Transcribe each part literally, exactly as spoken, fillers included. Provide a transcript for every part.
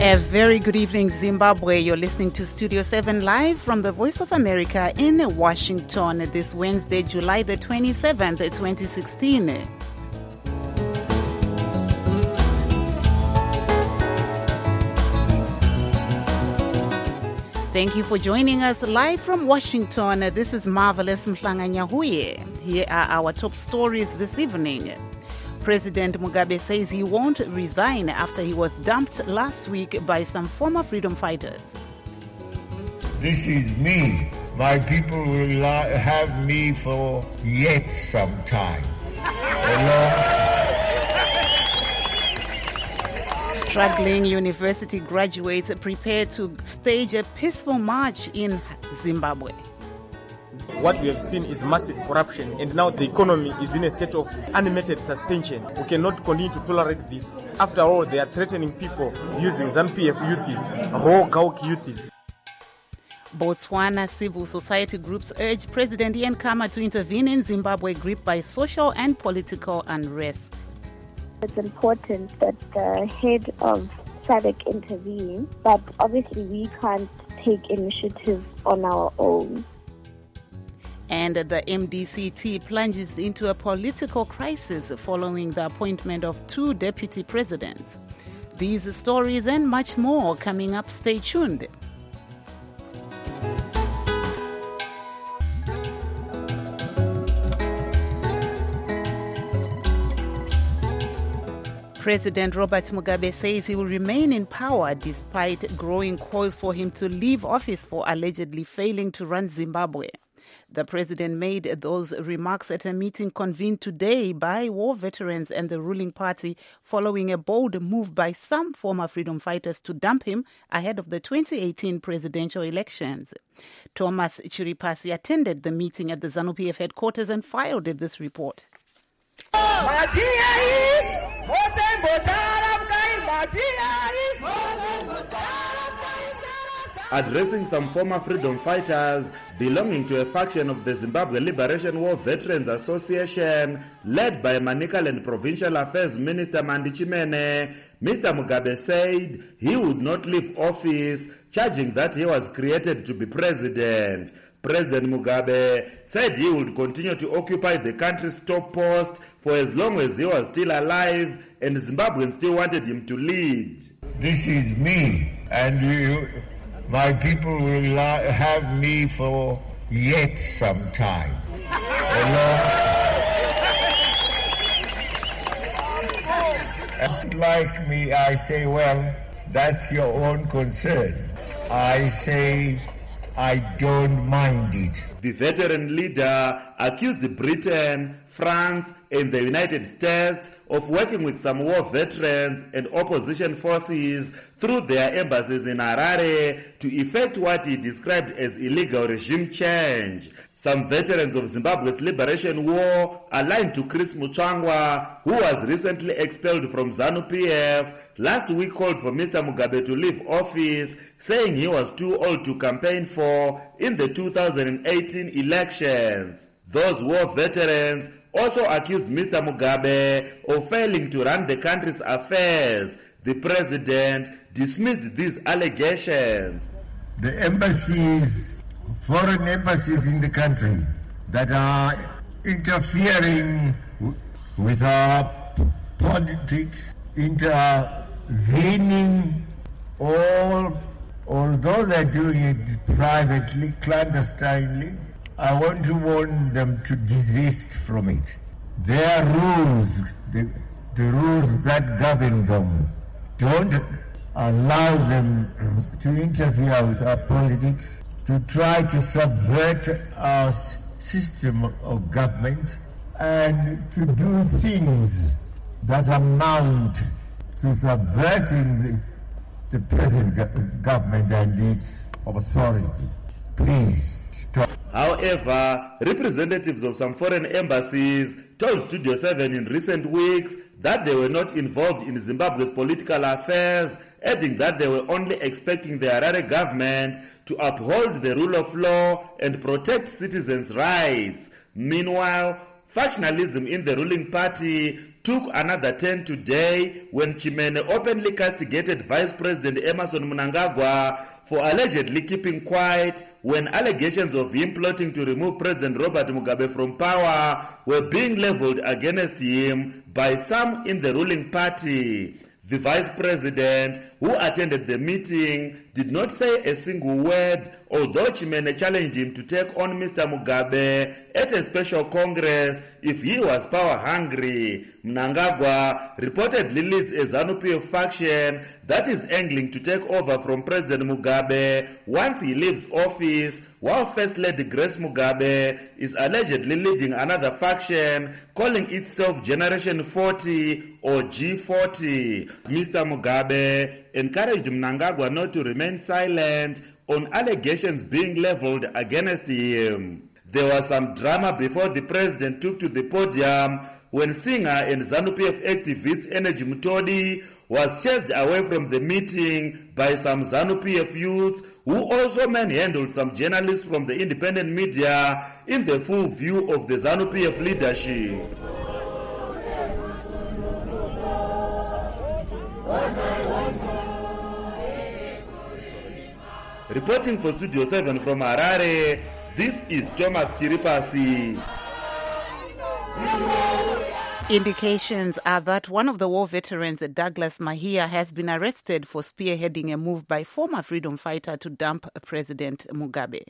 A very good evening, Zimbabwe. You're listening to Studio seven live from the Voice of America in Washington this Wednesday, July the twenty-seventh, twenty sixteen. Thank you for joining us live from Washington. This is Marvelous Mhlanganyahuye. Here are our top stories this evening. President Mugabe says he won't resign after he was dumped last week by some former freedom fighters. This is me. My people will have me for yet some time. Struggling university graduates prepare to stage a peaceful march in Zimbabwe. What we have seen is massive corruption, and now the economy is in a state of animated suspension. We cannot continue to tolerate this. After all, they are threatening people using ZANU P F youths, raw Gauki youths. Botswana civil society groups urge President Ian Khama to intervene in Zimbabwe gripped by social and political unrest. It's important that the head of SADC intervene, but obviously we can't take initiative on our own. And the M D C T plunges into a political crisis following the appointment of two deputy presidents. These stories and much more coming up. Stay tuned. President Robert Mugabe says he will remain in power despite growing calls for him to leave office for allegedly failing to run Zimbabwe. The president made those remarks at a meeting convened today by war veterans and the ruling party following a bold move by some former freedom fighters to dump him ahead of the twenty eighteen presidential elections. Thomas Chiripasi attended the meeting at the ZANU P F headquarters and filed this report. Addressing some former freedom fighters belonging to a faction of the Zimbabwe Liberation War Veterans Association led by Manicaland Provincial Affairs Minister Mandi Chimene, Mister Mugabe said he would not leave office, charging that he was created to be president. President Mugabe said he would continue to occupy the country's top post for as long as he was still alive and Zimbabweans still wanted him to lead. This is me, and you, my people will have me for yet some time. Like me, I say, well, that's your own concern. I say, I don't mind it. The veteran leader accused Britain, France, and the United States of working with some war veterans and opposition forces through their embassies in Harare to effect what he described as illegal regime change. Some veterans of Zimbabwe's liberation war, aligned to Chris Muchangwa, who was recently expelled from ZANU P F, last week called for Mister Mugabe to leave office, saying he was too old to campaign for in the two thousand eighteen elections. Those war veterans also accused Mister Mugabe of failing to run the country's affairs. The president dismissed these allegations. The embassies, foreign embassies in the country that are interfering with our politics, intervening, all, although they're doing it privately, clandestinely, I want to warn them to desist from it. Their rules, the, the rules that govern them, don't allow them to interfere with our politics, to try to subvert our system of government, and to do things that amount to subverting the, the present government and its authority. Please stop. However, representatives of some foreign embassies told Studio seven in recent weeks that they were not involved in Zimbabwe's political affairs, adding that they were only expecting the Harare government to uphold the rule of law and protect citizens' rights. Meanwhile, factionalism in the ruling party took another turn today when Chimene openly castigated Vice President Emmerson Mnangagwa for allegedly keeping quiet when allegations of him plotting to remove President Robert Mugabe from power were being leveled against him by some in the ruling party. The vice president, who attended the meeting, did not say a single word, although Chimene challenged him to take on Mister Mugabe at a special congress if he was power-hungry. Mnangagwa reportedly leads a ZANU-P F faction that is angling to take over from President Mugabe once he leaves office, while First Lady Grace Mugabe is allegedly leading another faction calling itself Generation forty or G forty. Mister Mugabe encouraged Mnangagwa not to remain silent on allegations being leveled against him. There was some drama before the president took to the podium when singer and ZANU-P F activist Energy Mutodi was chased away from the meeting by some ZANU-P F youths who also manhandled some journalists from the independent media in the full view of the ZANU-P F leadership. Reporting for Studio seven from Harare, this is Thomas Chiripasi. Indications are that one of the war veterans, Douglas Mahia, has been arrested for spearheading a move by former freedom fighter to dump President Mugabe.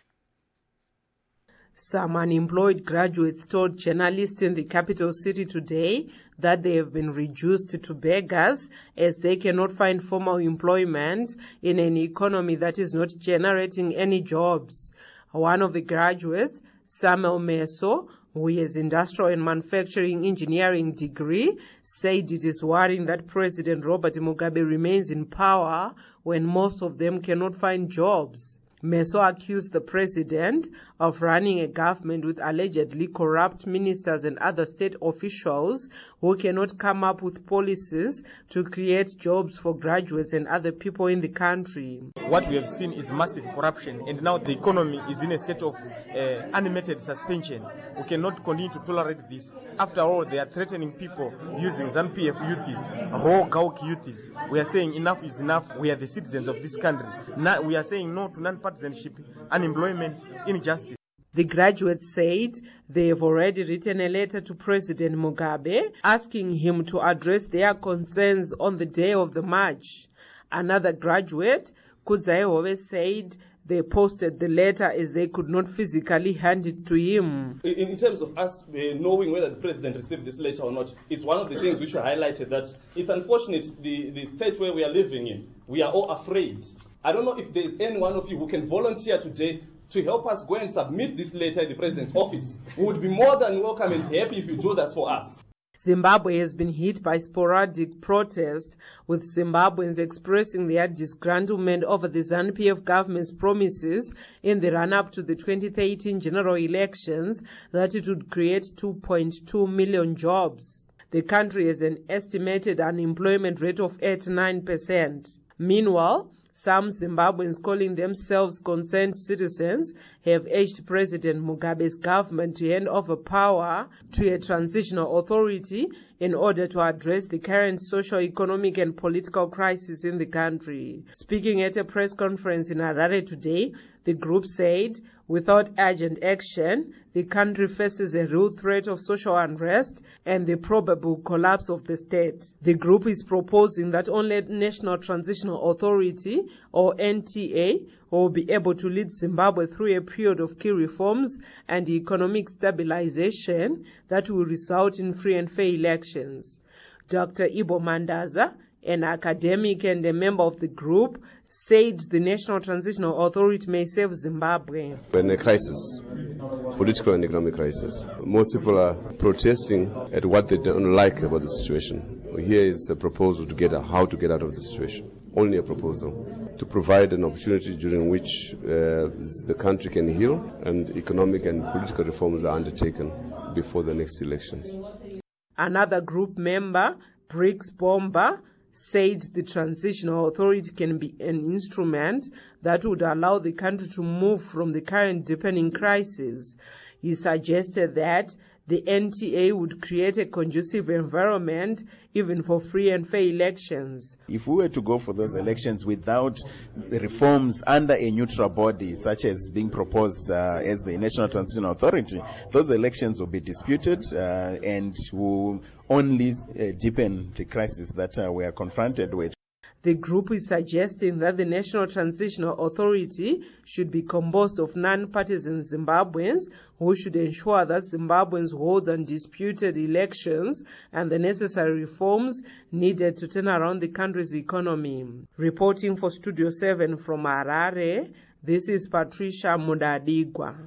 Some unemployed graduates told journalists in the capital city today that they have been reduced to beggars as they cannot find formal employment in an economy that is not generating any jobs. One of the graduates, Samuel Meso, who has industrial and manufacturing engineering degree, said it is worrying that President Robert Mugabe remains in power when most of them cannot find jobs. Meso accused the president of running a government with allegedly corrupt ministers and other state officials who cannot come up with policies to create jobs for graduates and other people in the country. What we have seen is massive corruption, and now the economy is in a state of uh, animated suspension. We cannot continue to tolerate this. After all, they are threatening people using ZANU-P F youths, raw Gauki youths. We are saying enough is enough. We are the citizens of this country. Now we are saying no to non-partisanship, unemployment, injustice. The graduates said they have already written a letter to President Mugabe asking him to address their concerns on the day of the march. Another graduate, Kudzayehove, said they posted the letter as they could not physically hand it to him. In terms of us uh, knowing whether the president received this letter or not, it's one of the things which were highlighted that it's unfortunate the, the state where we are living in. We are all afraid. I don't know if there is any one of you who can volunteer today to help us go and submit this letter in the president's office. We would be more than welcome and happy if you do that for us. Zimbabwe has been hit by sporadic protests, with Zimbabweans expressing their disgruntlement over the ZANU-P F government's promises in the run-up to the twenty thirteen general elections that it would create two point two million jobs. The country has an estimated unemployment rate of eighty-nine percent. Meanwhile, some Zimbabweans calling themselves concerned citizens have urged President Mugabe's government to hand over power to a transitional authority in order to address the current socio-economic and political crisis in the country. Speaking at a press conference in Harare today, the group said, without urgent action, the country faces a real threat of social unrest and the probable collapse of the state. The group is proposing that only National Transitional Authority, or N T A, will be able to lead Zimbabwe through a period of key reforms and economic stabilization that will result in free and fair elections. Doctor Ibo Mandaza, an academic and a member of the group, said the National Transitional Authority may save Zimbabwe. We're in a crisis, political and economic crisis. Most people are protesting at what they don't like about the situation. Here is a proposal to get how to get out of the situation. Only a proposal to provide an opportunity during which uh, the country can heal and economic and political reforms are undertaken before the next elections. Another group member, Briggs Bomba, said the transitional authority can be an instrument that would allow the country to move from the current deepening crisis. He suggested that The N T A would create a conducive environment even for free and fair elections. If we were to go for those elections without the reforms under a neutral body, such as being proposed uh, as the National Transition Authority, those elections will be disputed uh, and will only uh, deepen the crisis that uh, we are confronted with. The group is suggesting that the National Transitional Authority should be composed of non-partisan Zimbabweans who should ensure that Zimbabweans hold undisputed elections and the necessary reforms needed to turn around the country's economy. Reporting for Studio seven from Harare, this is Patricia Mudadigwa.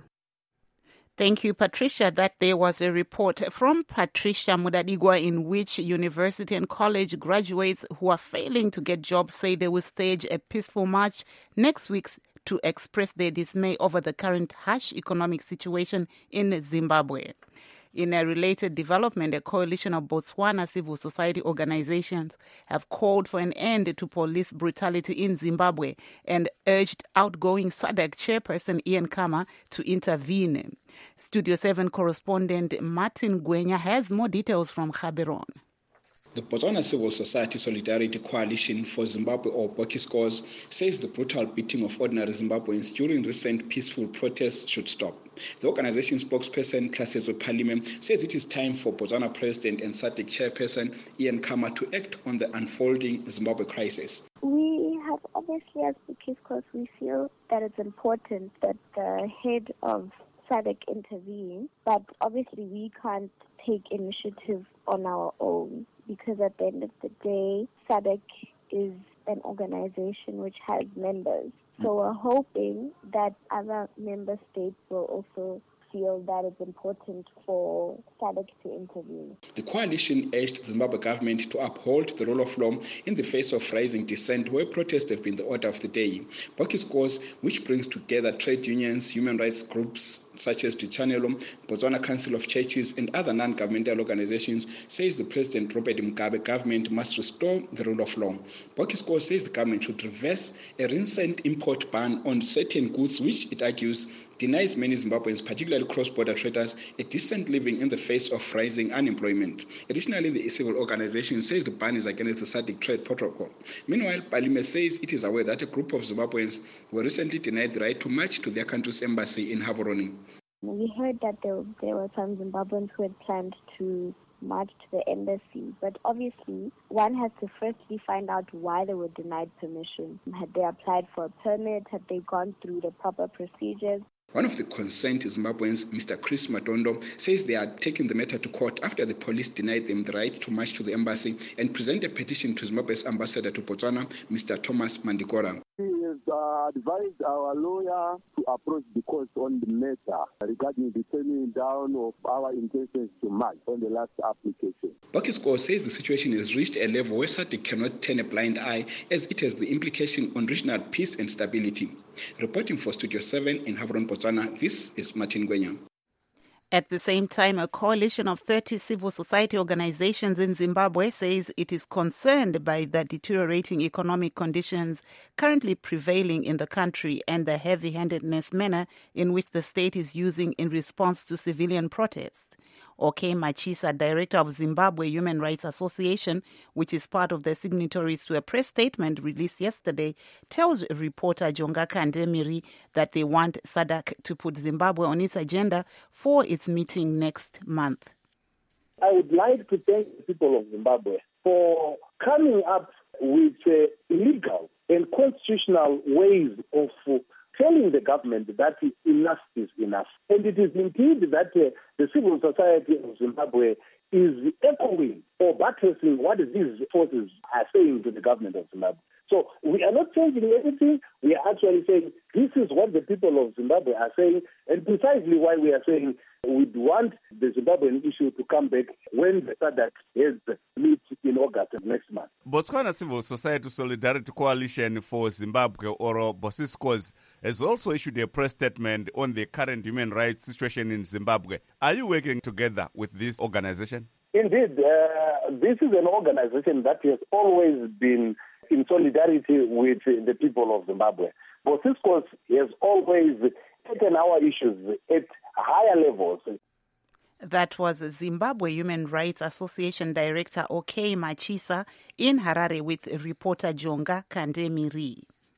Thank you, Patricia. That there was a report from Patricia Mudadigwa in which university and college graduates who are failing to get jobs say they will stage a peaceful march next week to express their dismay over the current harsh economic situation in Zimbabwe. In a related development, a coalition of Botswana civil society organizations have called for an end to police brutality in Zimbabwe and urged outgoing S A D C chairperson Ian Khama to intervene. Studio seven correspondent Martin Gwenya has more details from Gaborone. The Botswana Civil Society Solidarity Coalition for Zimbabwe, or BOCISCOS, says the brutal beating of ordinary Zimbabweans during recent peaceful protests should stop. The organization spokesperson, Hlasezo Palime, says it is time for Botswana President and S A D C chairperson Ian Khama to act on the unfolding Zimbabwe crisis. We have obviously, as BOCISCOS, we feel that it's important that the head of S A D C intervene, but obviously we can't take initiative on our own, because at the end of the day, S A D C is an organization which has members. So we're hoping that other member states will also feel that it's important for S A D C to intervene. The coalition urged the Zimbabwe government to uphold the rule of law in the face of rising dissent, where protests have been the order of the day. BOCISCOS, which brings together trade unions, human rights groups such as Dichanelo, Botswana Council of Churches, and other non-governmental organizations, says the President Robert Mugabe government must restore the rule of law. BOCISCOS says the government should reverse a recent import ban on certain goods, which it argues denies many Zimbabweans, particularly cross-border traders, a decent living in the face of rising unemployment. Additionally, the civil organization says the ban is against the S A D C trade protocol. Meanwhile, Palime says it is aware that a group of Zimbabweans were recently denied the right to march to their country's embassy in Gaborone. We heard that there, there were some Zimbabweans who had planned to march to the embassy, but obviously one has to firstly find out why they were denied permission. Had they applied for a permit? Had they gone through the proper procedures? One of the concerned Zimbabweans, Mister Chris Matondo, says they are taking the matter to court after the police denied them the right to march to the embassy and present a petition to Zimbabwe's ambassador to Botswana, Mister Thomas Mandikora. We have uh, advised our lawyer to approach the court on the matter regarding the turning down of our intentions to march on the last application. BOCISCOS says the situation has reached a level where S A D C cannot turn a blind eye, as it has the implication on regional peace and stability. Reporting for Studio seven in Gaborone, Botswana, this is Martin Gwenya. At the same time, a coalition of thirty civil society organizations in Zimbabwe says it is concerned by the deteriorating economic conditions currently prevailing in the country and the heavy-handedness manner in which the state is using in response to civilian protests. OK Machisa, director of Zimbabwe Human Rights Association, which is part of the signatories to a press statement released yesterday, tells reporter Jonga Kandemiri that they want S A D C to put Zimbabwe on its agenda for its meeting next month. I would like to thank the people of Zimbabwe for coming up with uh, illegal and constitutional ways of uh, telling the government that enough is enough. And it is indeed that uh, the civil society of Zimbabwe is echoing or buttressing what these forces are saying to the government of Zimbabwe. So we are not changing anything. We are actually saying this is what the people of Zimbabwe are saying, and precisely why we are saying we want the Zimbabwean issue to come back when the S A D C has meet in August of next month. Botswana Civil Society Solidarity Coalition for Zimbabwe, or BOCISCOS, has also issued a press statement on the current human rights situation in Zimbabwe. Are you working together with this organization? Indeed, uh, this is an organization that has always been in solidarity with the people of Zimbabwe. BOCISCOS has always taken our issues at higher levels. That was Zimbabwe Human Rights Association Director OK Machisa in Harare with reporter Jonga Kandemiri.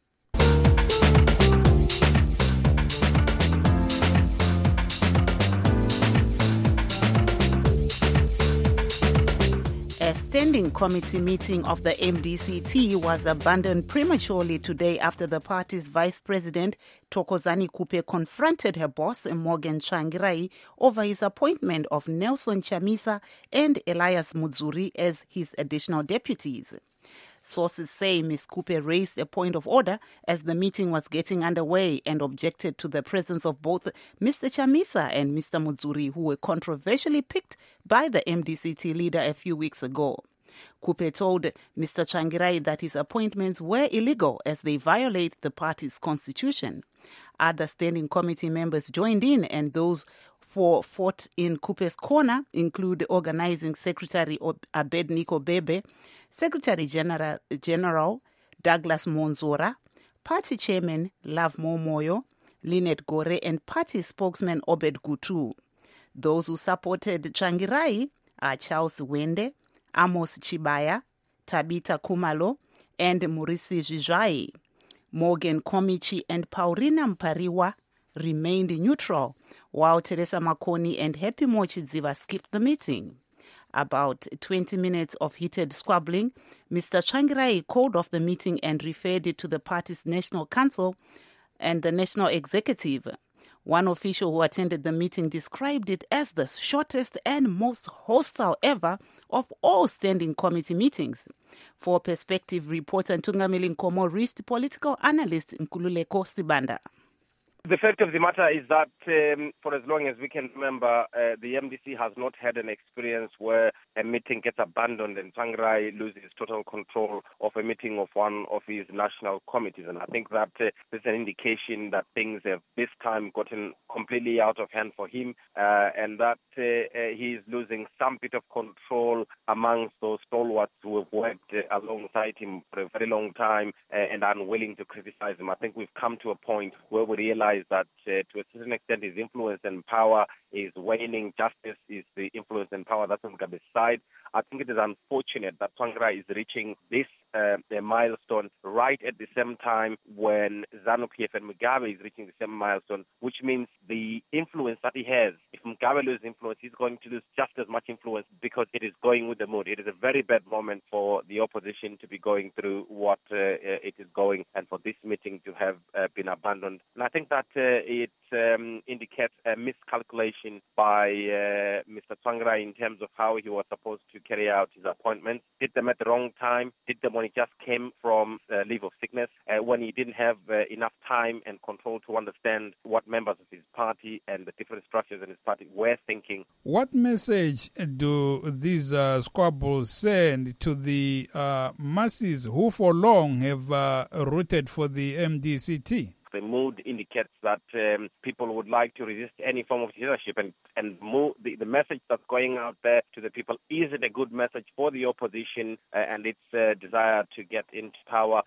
A standing committee meeting of the M D C T was abandoned prematurely today after the party's vice president, Thokozani Kupe, confronted her boss, Morgan Tsvangirai, over his appointment of Nelson Chamisa and Elias Mudzuri as his additional deputies. Sources say Miz Kupe raised a point of order as the meeting was getting underway and objected to the presence of both Mister Chamisa and Mister Mudzuri, who were controversially picked by the M D C T leader a few weeks ago. Kupe told Mister Tsvangirai that his appointments were illegal as they violate the party's constitution. Other standing committee members joined in, and those for fought in Kupe's corner include Organizing Secretary Abednego Bebe, Secretary General, General Douglas Monzora, Party Chairman Love Momoyo, Lynette Gore, and Party Spokesman Obed Gutu. Those who supported Tsvangirai are Charles Wende, Amos Chibaya, Tabita Kumalo, and Murisi Zhizhai. Morgan Komichi and Paulina Mpariwa remained neutral, while Teresa Makoni and Happy Mochidziva skipped the meeting. About twenty minutes of heated squabbling, Mister Tsvangirai called off the meeting and referred it to the party's National Council and the National Executive. One official who attended the meeting described it as the shortest and most hostile ever of all standing committee meetings. For Perspective reporter Ntungamili Nkomo reached political analyst Nkululeko Sibanda. The fact of the matter is that um, for as long as we can remember, uh, the M D C has not had an experience where a meeting gets abandoned and Tsvangirai loses total control of a meeting of one of his national committees. And I think that uh, this is an indication that things have this time gotten completely out of hand for him uh, and that uh, uh, he is losing some bit of control amongst those stalwarts who have worked uh, alongside him for a very long time uh, and are unwilling to criticize him. I think we've come to a point where we realize that uh, to a certain extent his influence and power is waning. Justice is the influence and power that's on Mugabe's side. I think it is unfortunate that Tsvangirai is reaching this uh, milestone right at the same time when ZANU-P F and Mugabe is reaching the same milestone, which means the influence that he has, if Mugabe loses influence, he's going to lose just as much influence because it is going with the mood. It is a very bad moment for the opposition to be going through what uh, it is going and for this meeting to have uh, been abandoned. And I think that uh, it um, indicates a miscalculation by uh, Mister Tsvangirai in terms of how he was supposed to carry out his appointments. Did them at the wrong time, did them when he just came from uh, leave of sickness, uh, when he didn't have uh, enough time and control to understand what members of his party and the different structures in his party were thinking. What message do these uh, squabbles send to the uh, masses who for long have uh, rooted for the M D C T? The mood indicates that um, people would like to resist any form of leadership, and, and move, the, the message that's going out there to the people isn't a good message for the opposition uh, and its uh, desire to get into power.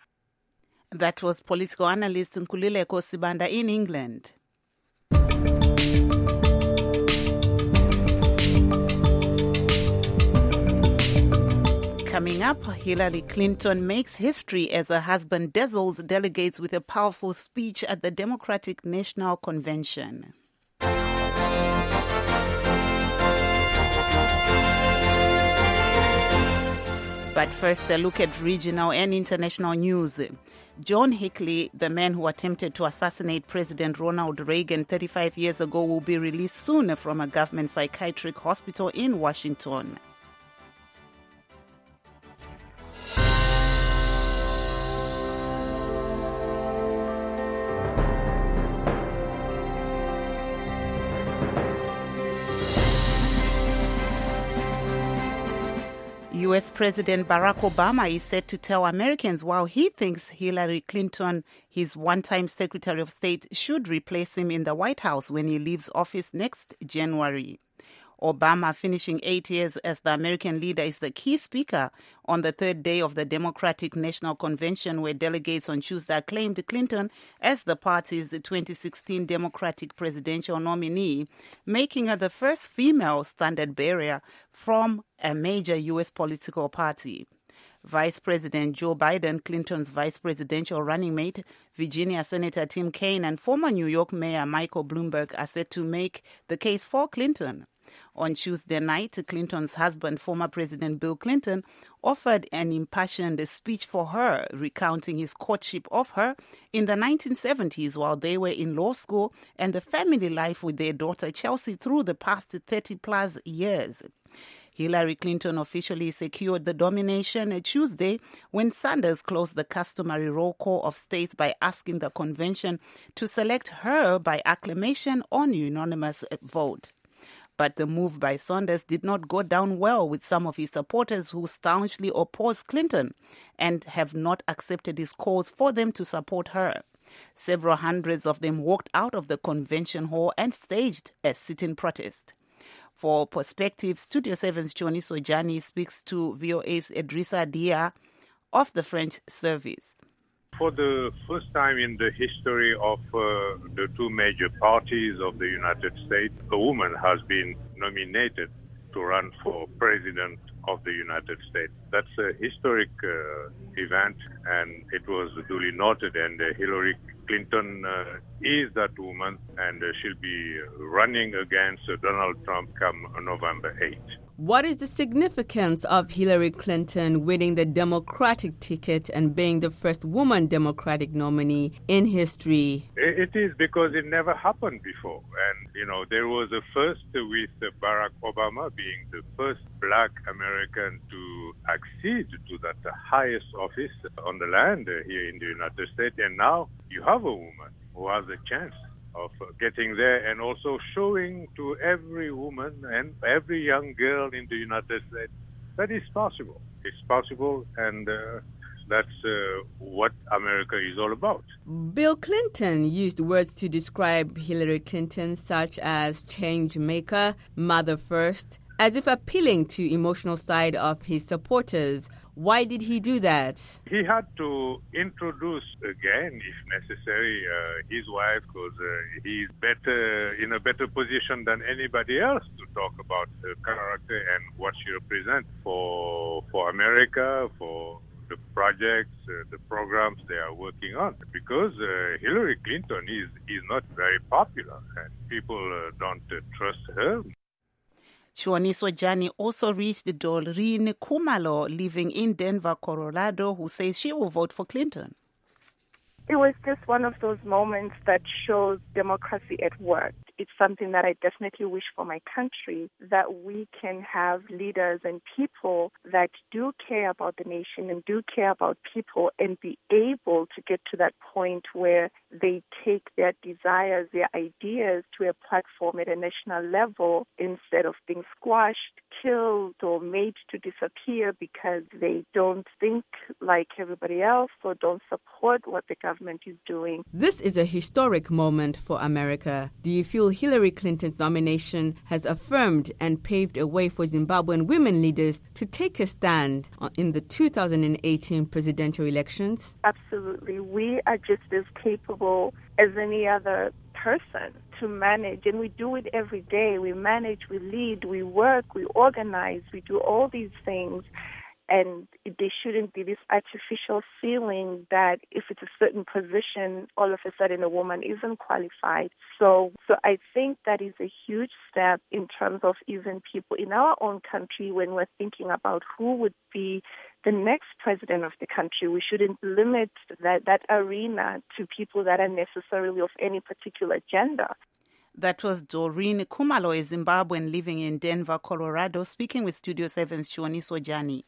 That was political analyst Nkululeko Sibanda in England. Coming up, Hillary Clinton makes history as her husband dazzles delegates with a powerful speech at the Democratic National Convention. But first, a look at regional and international news. John Hinckley, the man who attempted to assassinate President Ronald Reagan thirty-five years ago, will be released soon from a government psychiatric hospital in Washington. U S President Barack Obama is set to tell Americans why he thinks Hillary Clinton, his one-time Secretary of State, should replace him in the White House when he leaves office next January. Obama, finishing eight years as the American leader, is the key speaker on the third day of the Democratic National Convention, where delegates on Tuesday acclaimed Clinton as the party's twenty sixteen Democratic presidential nominee, making her the first female standard-bearer from a major U S political party. Vice President Joe Biden, Clinton's vice presidential running mate, Virginia Senator Tim Kaine, and former New York Mayor Michael Bloomberg are set to make the case for Clinton. On Tuesday night, Clinton's husband, former President Bill Clinton, offered an impassioned speech for her, recounting his courtship of her in the nineteen seventies while they were in law school and the family life with their daughter Chelsea through the past thirty-plus years. Hillary Clinton officially secured the nomination Tuesday when Sanders closed the customary roll call of states by asking the convention to select her by acclamation on unanimous vote. But the move by Sanders did not go down well with some of his supporters who staunchly oppose Clinton and have not accepted his calls for them to support her. Several hundreds of them walked out of the convention hall and staged a sit-in protest. For Perspective, Studio seven's Choni Sojani speaks to V O A's Edrissa Dia of the French service. For the first time in the history of uh, the two major parties of the United States, a woman has been nominated to run for president of the United States. That's a historic uh, event, and it was duly noted, and uh, Hillary Clinton uh, is that woman, and uh, she'll be running against uh, Donald Trump come November eighth. What is the significance of Hillary Clinton winning the Democratic ticket and being the first woman Democratic nominee in history? It is because it never happened before. And, you know, there was a first with Barack Obama being the first black American to accede to that highest office on the land here in the United States. And now you have a woman who has a chance of getting there and also showing to every woman and every young girl in the United States that it's possible. It's possible, and uh, that's uh, what America is all about. Bill Clinton used words to describe Hillary Clinton such as change maker, mother first, as if appealing to emotional side of his supporters. Why did he do that? He had to introduce again, if necessary, uh, his wife, because uh, he's better in a better position than anybody else to talk about her character and what she represents for for America, for the projects, uh, the programs they are working on. Because uh, Hillary Clinton is is not very popular, and people uh, don't uh, trust her. Choni Sojani also reached Doreen Khumalo, living in Denver, Colorado, who says she will vote for Clinton. It was just one of those moments that shows democracy at work. It's something that I definitely wish for my country, that we can have leaders and people that do care about the nation and do care about people and be able to get to that point where they take their desires, their ideas to a platform at a national level instead of being squashed, killed, or made to disappear because they don't think like everybody else or don't support what the government is doing. This is a historic moment for America. Do you feel Hillary Clinton's nomination has affirmed and paved a way for Zimbabwean women leaders to take a stand in the two thousand eighteen presidential elections? Absolutely. We are just as capable as any other person to manage, and we do it every day. We manage, we lead, we work, we organize, we do all these things. And there shouldn't be this artificial feeling that if it's a certain position, all of a sudden a woman isn't qualified. So, so I think that is a huge step in terms of even people in our own country when we're thinking about who would be the next president of the country. We shouldn't limit that, that arena to people that are necessarily of any particular gender. That was Doreen Khumalo, a Zimbabwean living in Denver, Colorado, speaking with Studio seven's Choni Sojani.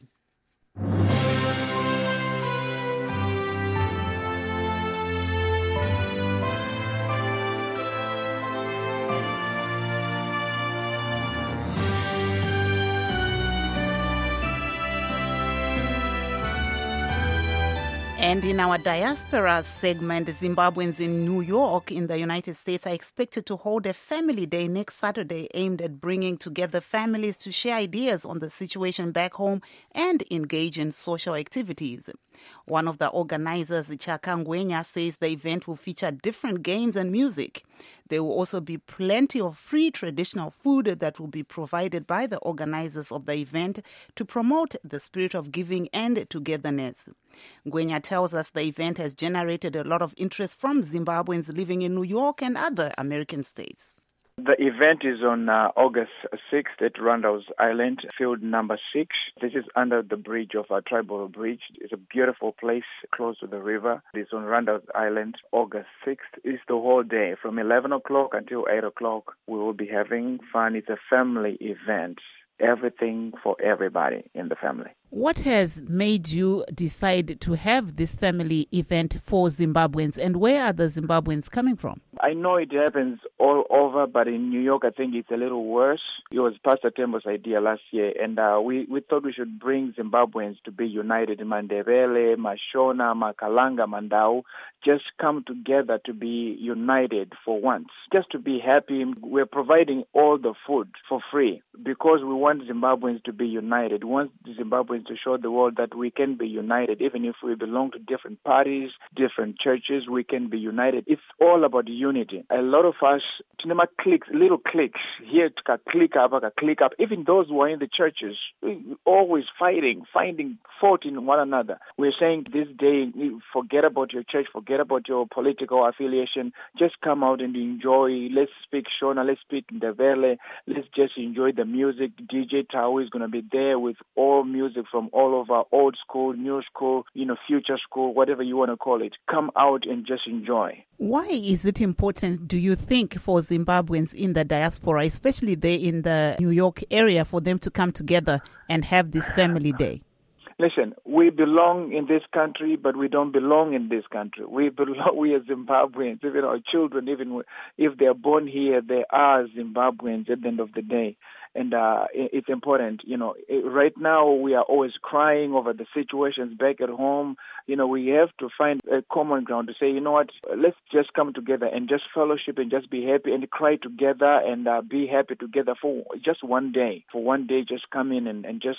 And in our diaspora segment, Zimbabweans in New York in the United States are expected to hold a family day next Saturday aimed at bringing together families to share ideas on the situation back home and engage in social activities. One of the organizers, Chaka Ngwenya, says the event will feature different games and music. There will also be plenty of free traditional food that will be provided by the organizers of the event to promote the spirit of giving and togetherness. Ngwenya tells us the event has generated a lot of interest from Zimbabweans living in New York and other American states. The event is on uh, August sixth at Randall's Island, field number six. This is under the bridge of our Tribal Bridge. It's a beautiful place close to the river. It's on Randall's Island, August sixth. It's the whole day. From eleven o'clock until eight o'clock, we will be having fun. It's a family event. Everything for everybody in the family. What has made you decide to have this family event for Zimbabweans, and where are the Zimbabweans coming from? I know it happens all over, but in New York, I think it's a little worse. It was Pastor Tembo's idea last year, and uh, we, we thought we should bring Zimbabweans to be united. Mandebele, Mashona, Makalanga, Mandau, just come together to be united for once, just to be happy. We're providing all the food for free because we want Zimbabweans to be united. We want Zimbabweans to show the world that we can be united. Even if we belong to different parties, different churches, we can be united. It's all about unity. A lot of us, cinema clicks, little clicks, here to click up, click up. Even those who are in the churches, always fighting, finding fault in one another. We're saying this day, forget about your church, forget about your political affiliation. Just come out and enjoy. Let's speak Shona, let's speak Ndebele. Let's just enjoy the music. D J Tao is going to be there with all music from all over, old school, new school, you know, future school, whatever you want to call it. Come out and just enjoy. Why is it important, do you think, for Zimbabweans in the diaspora, especially there in the New York area, for them to come together and have this family day? Listen, we belong in this country, but we don't belong in this country. We belong, we are Zimbabweans. Even our children, even if they are born here, they are Zimbabweans at the end of the day. And uh, it's important, you know, right now we are always crying over the situations back at home. You know, we have to find a common ground to say, you know what, let's just come together and just fellowship and just be happy and cry together and uh, be happy together for just one day. For one day, just come in and, and just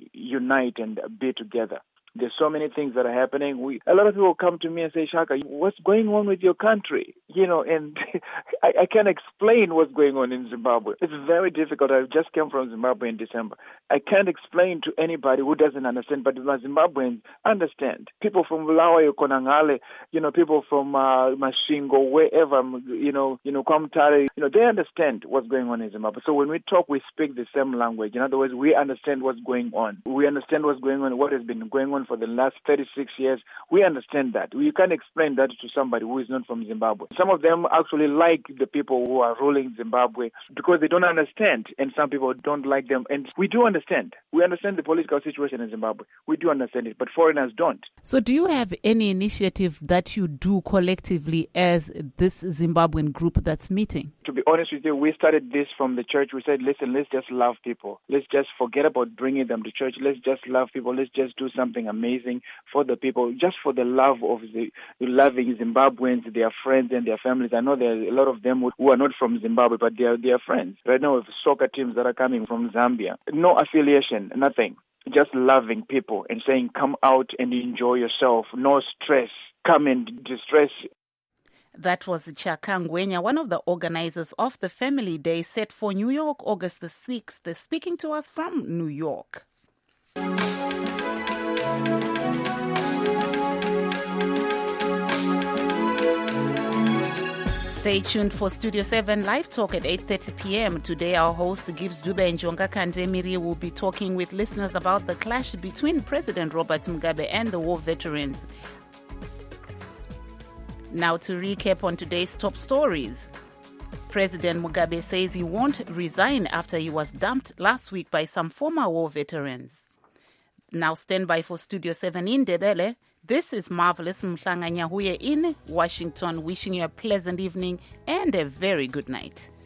unite and be together. There's so many things that are happening. We, a lot of people come to me and say, Shaka, what's going on with your country? You know, and I, I can't explain what's going on in Zimbabwe. It's very difficult. I just came from Zimbabwe in December. I can't explain to anybody who doesn't understand, but my Zimbabweans understand. People from Bulawayo, Konangale, you know, people from uh, Mashingo, wherever, you know, you know, Kwamtare, you know, they understand what's going on in Zimbabwe. So when we talk, we speak the same language. In other words, we understand what's going on. We understand what's going on, what has been going on for the last thirty-six years. We understand that. You can't explain that to somebody who is not from Zimbabwe. Some of them actually like the people who are ruling Zimbabwe because they don't understand, and some people don't like them. And we do understand. We understand the political situation in Zimbabwe. We do understand it, but foreigners don't. So do you have any initiative that you do collectively as this Zimbabwean group that's meeting? To be honest with you, we started this from the church. We said, listen, let's just love people. Let's just forget about bringing them to church. Let's just love people. Let's just do something amazing for the people, just for the love of the loving Zimbabweans, their friends and their families. I know there are a lot of them who are not from Zimbabwe, but they are their friends. Right now we have soccer teams that are coming from Zambia. No affiliation, nothing. Just loving people and saying, come out and enjoy yourself. No stress. Come and distress. That was Chaka Ngwenya, one of the organizers of the Family Day set for New York, August the sixth, speaking to us from New York. Stay tuned for Studio seven Live Talk at eight thirty p.m. Today, our host, Gibbs Dube and Njonga Kandemiri, will be talking with listeners about the clash between President Robert Mugabe and the war veterans. Now to recap on today's top stories. President Mugabe says he won't resign after he was dumped last week by some former war veterans. Now stand by for Studio seven in Ndebele. This is Marvelous Mhlanga Nyahuye in Washington, wishing you a pleasant evening and a very good night.